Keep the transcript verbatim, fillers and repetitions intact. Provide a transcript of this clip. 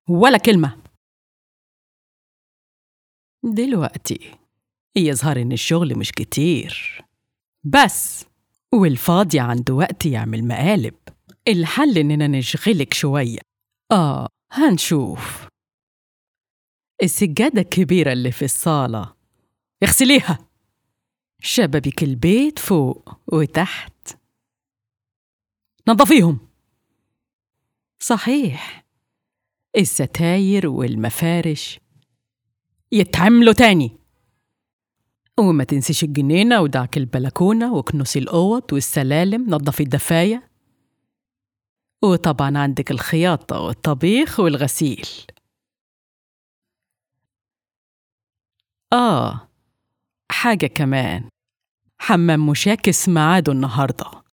ولا كلمة. دلوقتي يظهر إن الشغل مش كتير بس، والفاضي عنده وقت يعمل مقالب. الحل إننا نشغلك شوية. آه هنشوف. السجادة الكبيرة اللي في الصالة اغسليها. شبابيك البيت فوق وتحت نظفيهم. صحيح، الستاير والمفارش يتعملوا تاني. وما تنسيش الجنينة ودعك البلكونة وكنسي الأوض والسلالم. نظفي الدفاية، وطبعا عندك الخياطة والطبيخ والغسيل. آه حاجة كمان، حمام مشاكس ميعاده النهاردة.